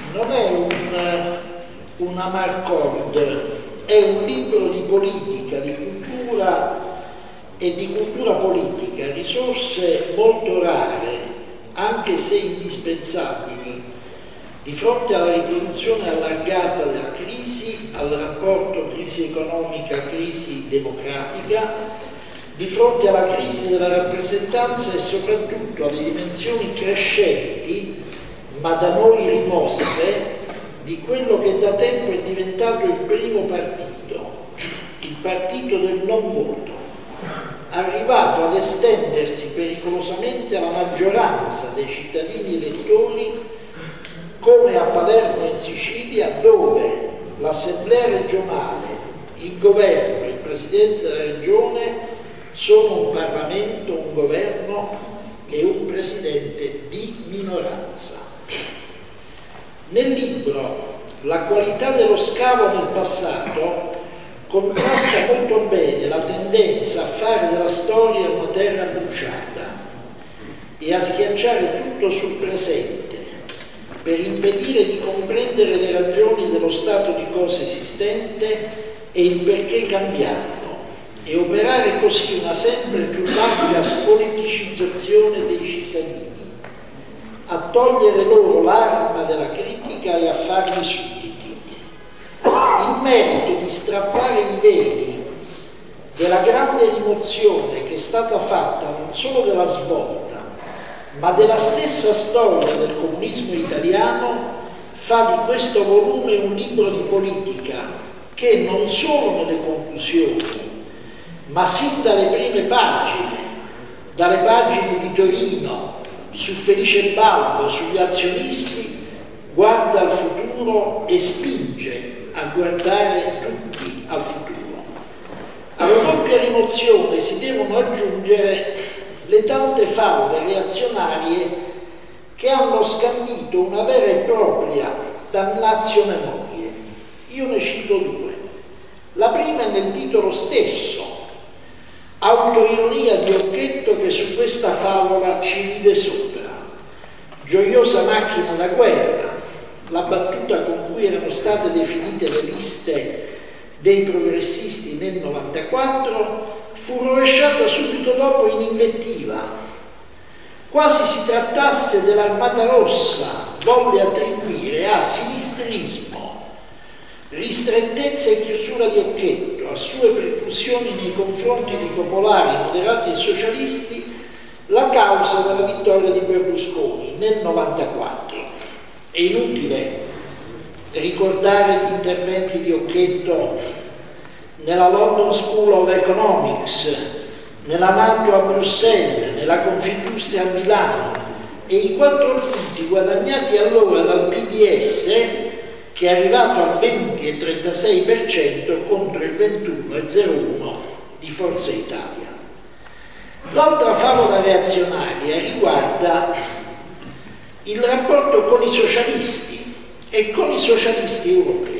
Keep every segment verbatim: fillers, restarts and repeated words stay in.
non è un, una Marcord, è un libro di politica, di cultura e di cultura politica, risorse molto rare, anche se indispensabili, di fronte alla riproduzione allargata della crisi, al rapporto crisi economica-crisi democratica, di fronte alla crisi della rappresentanza e soprattutto alle dimensioni crescenti, ma da noi rimosse, di quello che da tempo è diventato il primo partito, il partito del non voto, arrivato ad estendersi pericolosamente alla maggioranza dei cittadini elettori, come a Palermo in Sicilia, dove l'Assemblea regionale, il governo, il Presidente della Regione sono un Parlamento, un governo e un Presidente di minoranza. Nel libro La qualità dello scavo nel passato contrasta molto bene la tendenza a fare della storia una terra bruciata e a schiacciare tutto sul presente per impedire di comprendere le ragioni dello stato di cose esistente e il perché cambiarlo, e operare così una sempre più ampia spoliticizzazione dei cittadini, a togliere loro l'arma della critica e a farli sudditi. Il merito di strappare i veli della grande rimozione che è stata fatta non solo della svolta, ma della stessa storia del comunismo italiano, fa di questo volume un libro di politica che non solo nelle conclusioni, ma sin dalle prime pagine, dalle pagine di Torino, su Felice Balbo, sugli azionisti, guarda al futuro e spinge a guardare tutti al futuro. Alla doppia rimozione si devono aggiungere le tante favole reazionarie che hanno scandito una vera e propria damnatio memorie. Io ne cito due. La prima è nel titolo stesso, autoironia di Occhetto che su questa favola ci ride sopra. Gioiosa macchina da guerra, la battuta con cui erano state definite le liste dei progressisti nel novantaquattro, fu rovesciata subito dopo in invettiva. Quasi si trattasse dell'Armata Rossa, volle attribuire a sinistrismo, ristrettezza e chiusura di Occhetto, a sue preclusioni nei confronti di popolari, moderati e socialisti, la causa della vittoria di Berlusconi nel novantaquattro. È inutile ricordare gli interventi di Occhetto nella London School of Economics, nella NATO a Bruxelles, nella Confindustria a Milano, e i quattro punti guadagnati allora dal P D S, che è arrivato al venti e trentasei per cento contro il ventuno e zero uno di Forza Italia. L'altra favola reazionaria riguarda il rapporto con i socialisti e con i socialisti europei.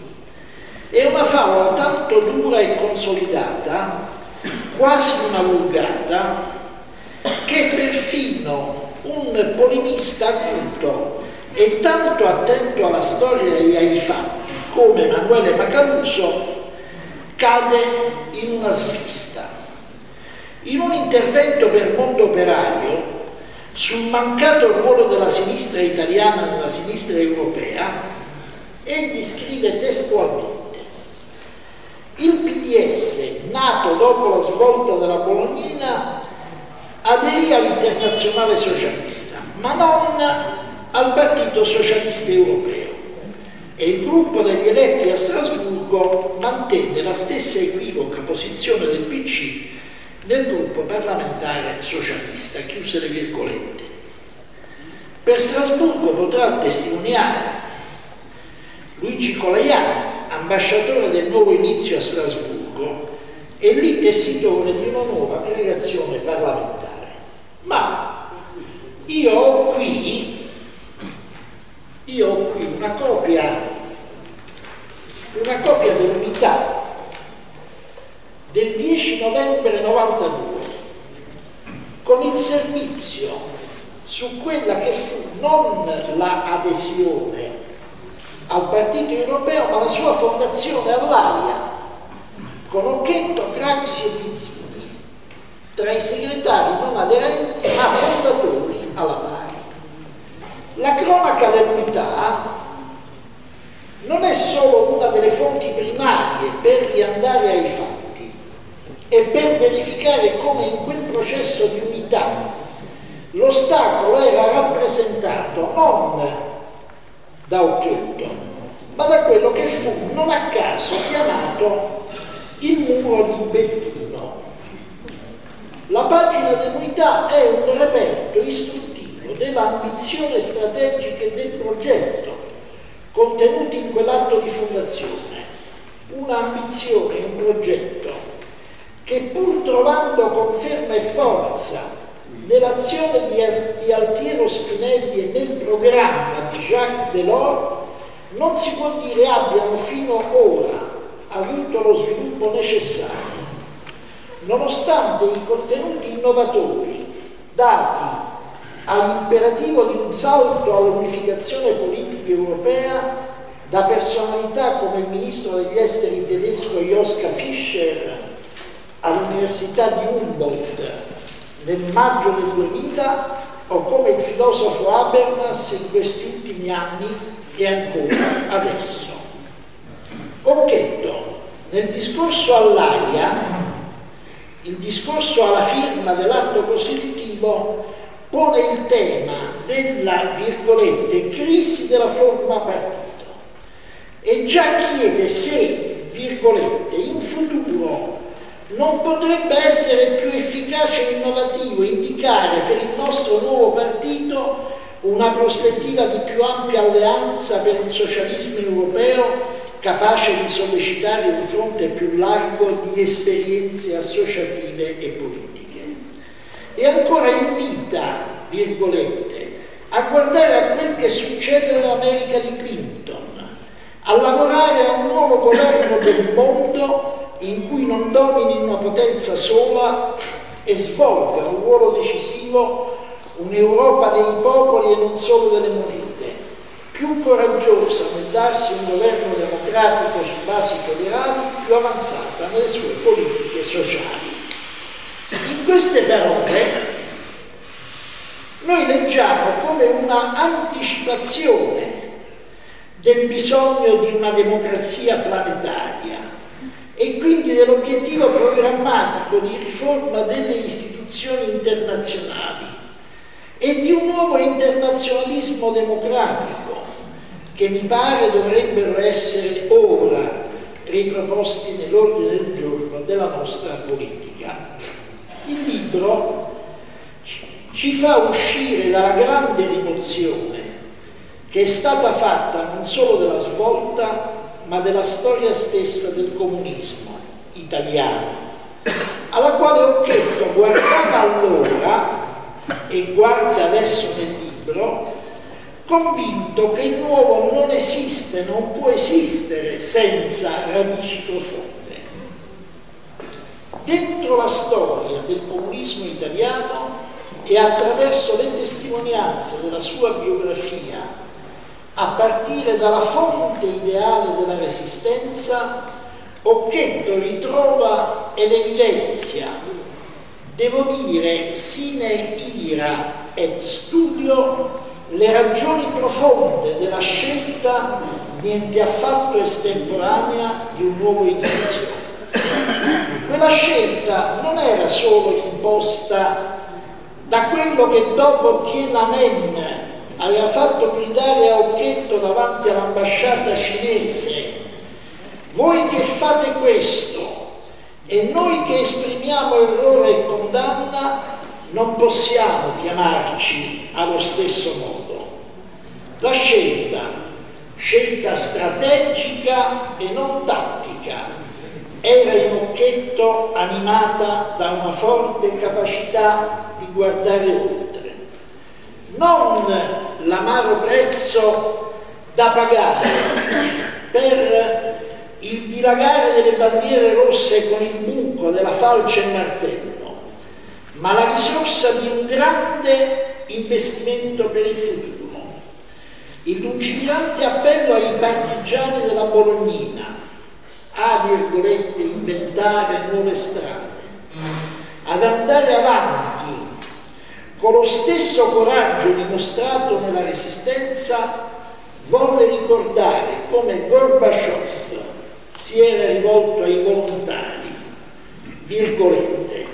È una favola tanto dura e consolidata, quasi una vulgata, che perfino un polemista acuto e tanto attento alla storia e ai fatti come Emanuele Macaluso cade in una svista. In un intervento per Mondo Operaio sul mancato ruolo della sinistra italiana nella sinistra europea, egli scrive testualmente: il P D S, nato dopo la svolta della Bolognina, aderì all'Internazionale Socialista, ma non al Partito Socialista Europeo, e il gruppo degli eletti a Strasburgo mantenne la stessa equivoca posizione del P C nel gruppo parlamentare socialista, chiuse le virgolette. Per Strasburgo potrà testimoniare Luigi Colajanni, ambasciatore del Nuovo Inizio a Strasburgo, e lì tessitore di una nuova delegazione parlamentare. Ma io ho qui, io ho qui una copia, una copia dell'Unità del dieci novembre novantadue, con il servizio su quella che fu non la adesione al Partito Europeo, ma la sua fondazione all'Aia, con Occhetto, Craxi e Pizzini, tra i segretari non aderenti ma fondatori alla pari. La cronaca dell'unità non è solo una delle fonti primarie per riandare ai fatti e per verificare come in quel processo di unità l'ostacolo era rappresentato non da Occhetto, ma da quello che fu non a caso chiamato il muro di Bettino. La pagina dell'unità è un reperto istruttivo dell'ambizione strategica e del progetto contenuti in quell'atto di fondazione, un'ambizione, un progetto che pur trovando conferma e forza nell'azione di, di Altiero Spinelli e nel programma di Jacques Delors, non si può dire abbiano fino ora avuto lo sviluppo necessario, nonostante i contenuti innovatori dati all'imperativo di un salto all'unificazione politica europea da personalità come il ministro degli esteri tedesco Joschka Fischer all'Università di Humboldt nel maggio del duemila o come il filosofo Habermas in questi ultimi anni e ancora adesso. Occhetto, nel discorso all'Aia, il discorso alla firma dell'atto costitutivo, pone il tema della, virgolette, crisi della forma partito e già chiede se, virgolette, in futuro non potrebbe essere più efficace e innovativo indicare per il nostro nuovo partito una prospettiva di più ampia alleanza per il socialismo europeo capace di sollecitare un fronte più largo di esperienze associative e politiche. E ancora invita, virgolette, a guardare a quel che succede nell'America di Clinton, a lavorare a un nuovo governo del mondo in cui non domini una potenza sola e svolga un ruolo decisivo un'Europa dei popoli e non solo delle monete, più coraggiosa nel darsi un governo democratico su basi federali, più avanzata nelle sue politiche sociali. In queste parole noi leggiamo come una anticipazione del bisogno di una democrazia planetaria e quindi dell'obiettivo programmatico di riforma delle istituzioni internazionali e di un nuovo internazionalismo democratico che mi pare dovrebbero essere ora riproposti nell'ordine del giorno della nostra politica. Il libro ci fa uscire dalla grande rimozione che è stata fatta non solo della svolta, ma della storia stessa del comunismo italiano, alla quale Occhetto guardava allora e guarda adesso nel libro, convinto che il nuovo non esiste, non può esistere senza radici profonde. Dentro la storia del comunismo italiano e attraverso le testimonianze della sua biografia, a partire dalla fonte ideale della Resistenza, Occhetto ritrova ed evidenzia, devo dire sine ira et studio, le ragioni profonde della scelta niente affatto estemporanea di un nuovo inizio. Quella scelta non era solo imposta da quello che dopo Tiananmen aveva fatto gridare a Occhetto davanti all'ambasciata cinese: voi che fate questo e noi che esprimiamo errore e condanna non possiamo chiamarci allo stesso modo. La scelta, scelta strategica e non tattica, era in Occhetto animata da una forte capacità di guardare oltre. Non l'amaro prezzo da pagare per il dilagare delle bandiere rosse con il buco della falce e il martello, ma la risorsa di un grande investimento per il futuro. il lungimirante appello ai partigiani della Bolognina a, virgolette, inventare nuove strade, ad andare avanti con lo stesso coraggio dimostrato nella Resistenza, volle ricordare come Gorbaciov si era rivolto ai volontari, virgolette,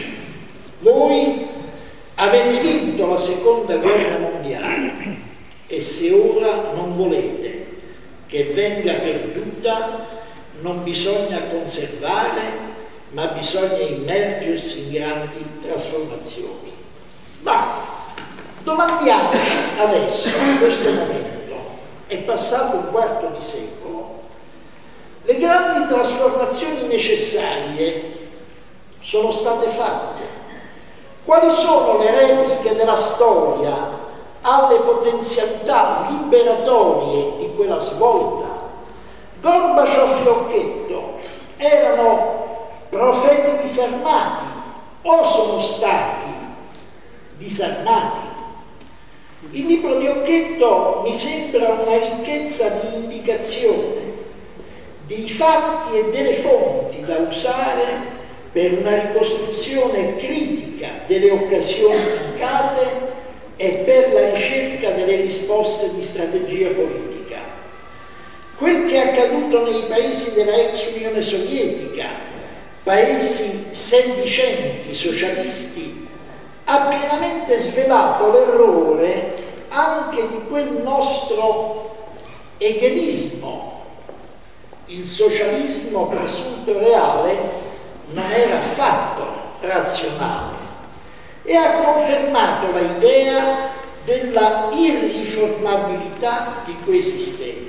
voi avete vinto la seconda guerra mondiale e se ora non volete che venga perduta non bisogna conservare ma bisogna immergersi in grandi trasformazioni. Ma domandiamoci adesso, in questo momento, è passato un quarto di secolo, le grandi trasformazioni necessarie sono state fatte. Quali sono le repliche della storia alle potenzialità liberatorie di quella svolta? Gorbaciov e Occhetto erano profeti disarmati o sono stati disarmati? Il libro di Occhetto mi sembra una ricchezza di indicazione, dei fatti e delle fonti da usare per una ricostruzione critica delle occasioni mancate e per la ricerca delle risposte di strategia politica. Quel che è accaduto nei paesi della ex Unione Sovietica, paesi sedicenti socialisti, ha pienamente svelato l'errore anche di quel nostro egelismo. Il socialismo presunto reale non era affatto razionale e ha confermato l'idea della irriformabilità di quei sistemi.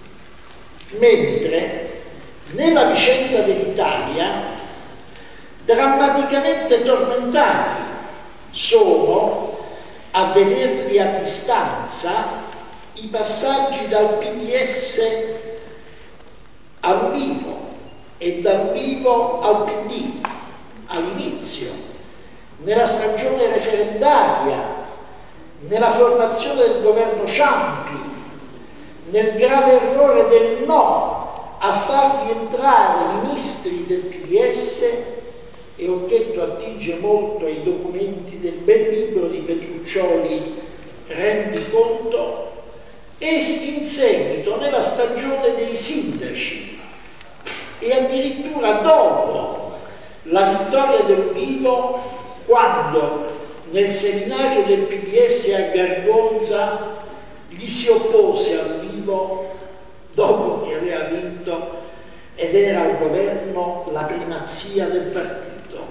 Mentre nella vicenda dell'Italia, drammaticamente tormentati sono, a vederli a distanza, i passaggi dal P D S all'Ulivo e dall'Ulivo al P D all'inizio, nella stagione referendaria, nella formazione del governo Ciampi, nel grave errore del no a farvi entrare ministri del P D S, e Occhetto attinge molto ai documenti del bel libro di Petruccioli Rendi conto, e in seguito nella stagione dei sindaci e addirittura dopo la vittoria dell'Ulivo, quando nel seminario del P D S a Gargonza gli si oppose all'Ulivo dopo che aveva vinto ed era al governo la primazia del partito.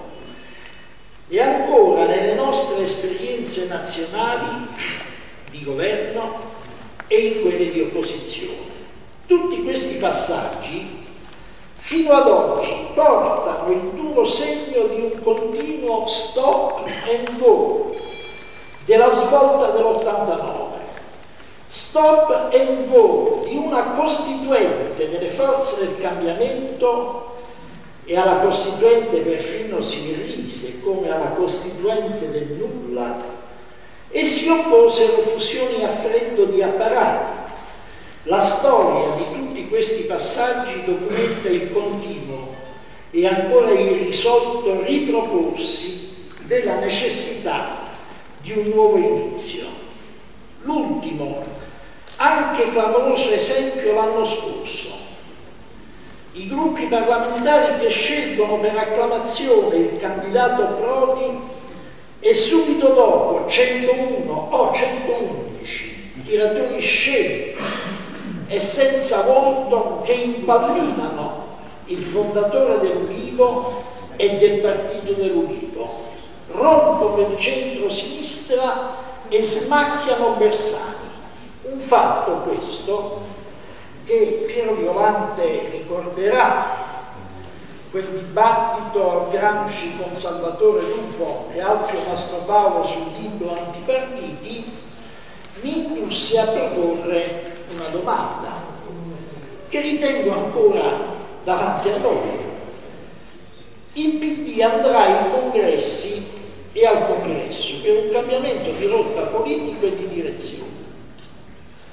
E ancora nelle nostre esperienze nazionali di governo e in quelle di opposizione. Tutti questi passaggi fino ad oggi portano il duro segno di un continuo stop and go della svolta dell'ottantanove, stop and go di una costituente delle forze del cambiamento, e alla costituente perfino si rise come alla costituente del nulla, e si opposero fusioni a freddo di apparati. La storia di tutti questi passaggi documenta il continuo e ancora irrisolto riproporsi della necessità di un nuovo inizio. L'ultimo, anche clamoroso esempio l'anno scorso. I gruppi parlamentari che scelgono per acclamazione il candidato Prodi e subito dopo centouno o centoundici tiratori scelti e senza volto che impallinano il fondatore dell'Ulivo e del partito dell'Ulivo, rompono il centro-sinistra e smacchiano Bersani. Un fatto questo che Piero Violante ricorderà, quel dibattito al Gramsci con Salvatore Lupo e Alfio Mastropaolo sul libro Antipartiti, mi indusse a proporre una domanda che ritengo ancora davanti a noi. Il P D andrà ai congressi e al congresso per un cambiamento di rotta politico e di direzione.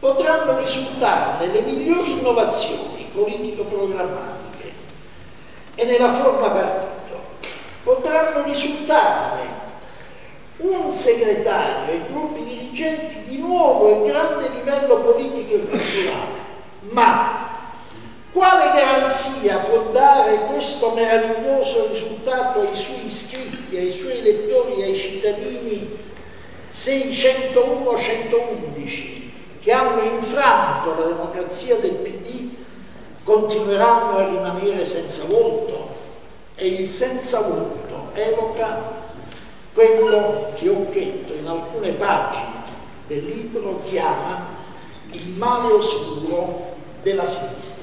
potranno risultarne le migliori innovazioni politico-programmatiche e nella forma partito, potranno risultarne un segretario e gruppi dirigenti di nuovo e grande livello politico e culturale, ma quale garanzia può dare questo meraviglioso risultato ai suoi iscritti, ai suoi elettori, ai cittadini, se i centouno centoundici che hanno infranto la democrazia del P D continueranno a rimanere senza volto? E il senza volto evoca quello che Occhetto in alcune pagine del libro chiama il male oscuro della sinistra.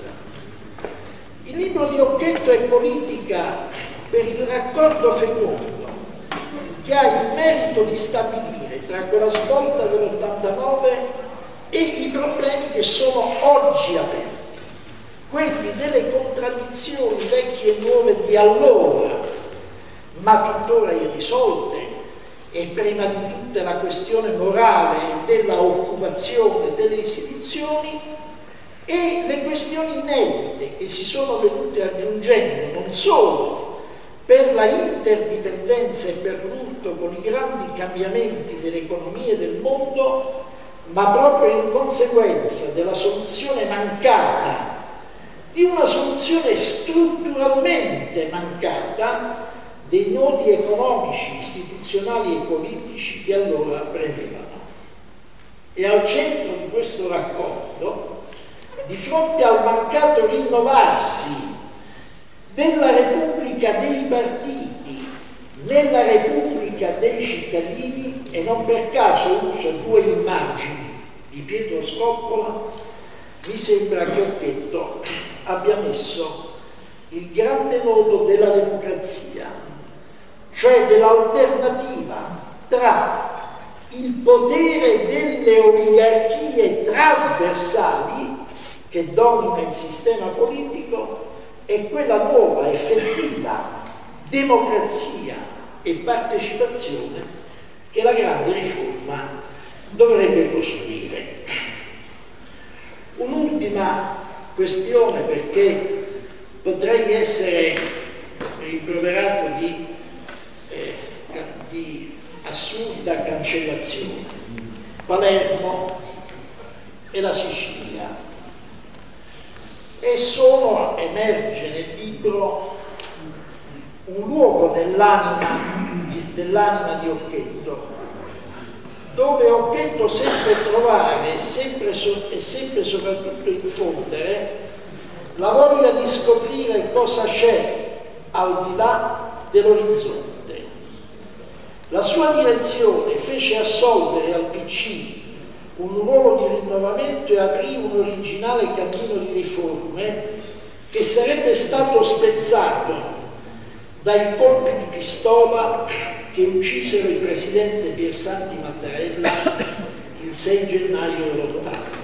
Il libro di Occhetto è politica per il raccordo fecondo che ha il merito di stabilire tra quella svolta dell'ottantanove e i problemi che sono oggi aperti, quelli delle contraddizioni vecchie e nuove di allora, ma tuttora irrisolte, e prima di tutte la questione morale della occupazione delle istituzioni e le questioni inedite che si sono venute aggiungendo non solo per la interdipendenza e per l'urto con i grandi cambiamenti delle economie del mondo, ma proprio in conseguenza della soluzione mancata, di una soluzione strutturalmente mancata dei nodi economici, istituzionali e politici che allora premevano. E al centro di questo raccordo, di fronte al mancato rinnovarsi della Repubblica dei partiti nella Repubblica dei cittadini, e non per caso uso due immagini di Pietro Scoppola, mi sembra che Occhetto abbia messo il grande nodo della democrazia, cioè dell'alternativa tra il potere delle oligarchie trasversali che domina il sistema politico e quella nuova, effettiva democrazia e partecipazione che la grande riforma dovrebbe costruire. Un'ultima questione, perché potrei essere rimproverato di, eh, di assurda cancellazione. Palermo e la Sicilia, e sono, emerge nel libro, un luogo nell'anima dell'anima di Occhetto, dove Occhetto sempre trovare sempre so, e sempre soprattutto infondere la voglia di scoprire cosa c'è al di là dell'orizzonte. La sua direzione fece assolvere al P C un ruolo di rinnovamento e aprì un originale cammino di riforme che sarebbe stato spezzato dai colpi di pistola che uccisero il presidente Piersanti Mattarella il sei gennaio dell'ottanta.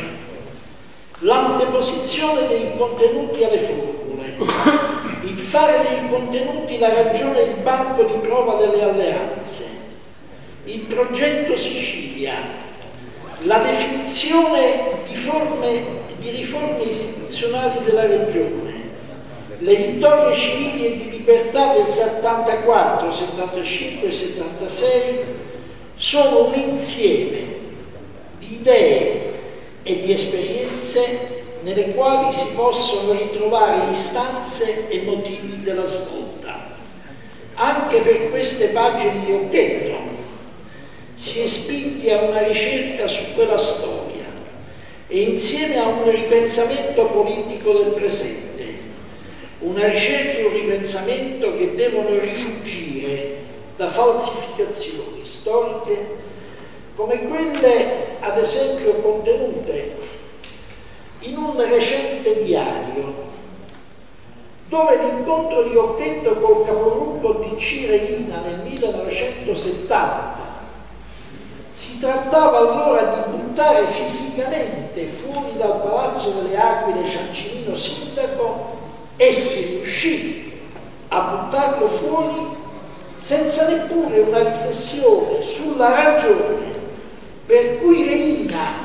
L'anteposizione dei contenuti alle formule, il fare dei contenuti la ragione e il banco di prova delle alleanze, il progetto Sicilia, la definizione di, forme, di riforme istituzionali della regione, le vittorie civili e di libertà del settantaquattro, settantacinque e settantasei sono un insieme di idee e di esperienze nelle quali si possono ritrovare istanze e motivi della svolta. Anche per queste pagine di Occhetto si è spinti a una ricerca su quella storia e insieme a un ripensamento politico del presente, una ricerca e un ripensamento che devono rifuggire da falsificazioni storiche come quelle, ad esempio, contenute in un recente diario, dove l'incontro di Occhetto col capogruppo D C Reina nel millenovecentosettanta si trattava allora di buttare fisicamente fuori dal Palazzo delle Aquile Ciancinino sindaco, e si riuscì a buttarlo fuori senza neppure una riflessione sulla ragione per cui Reina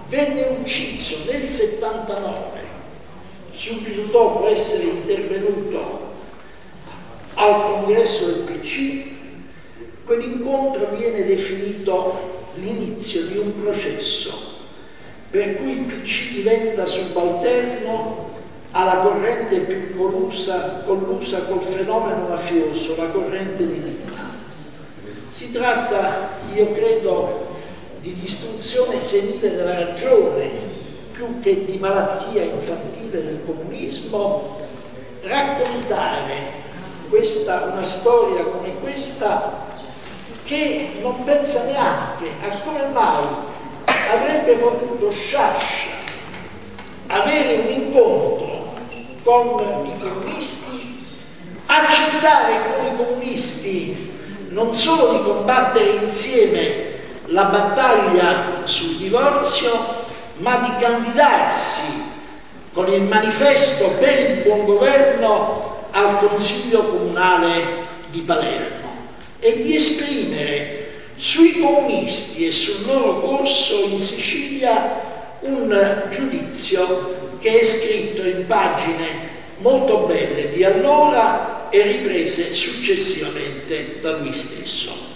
venne ucciso nel settantanove, subito dopo essere intervenuto al congresso del P C. Quell'incontro viene definito l'inizio di un processo per cui il P C diventa subalterno alla corrente più collusa, collusa col fenomeno mafioso, la corrente di Riina. Si tratta, io credo, di distruzione senile della ragione, più che di malattia infantile del comunismo. Raccontare questa, una storia come questa, che non pensa neanche a come mai avrebbe potuto Sciascia avere un incontro con i comunisti, accettare con i comunisti non solo di combattere insieme la battaglia sul divorzio, ma di candidarsi con il manifesto per il buon governo al Consiglio Comunale di Palermo e di esprimere sui comunisti e sul loro corso in Sicilia un giudizio che è scritto in pagine molto belle di allora e riprese successivamente da lui stesso.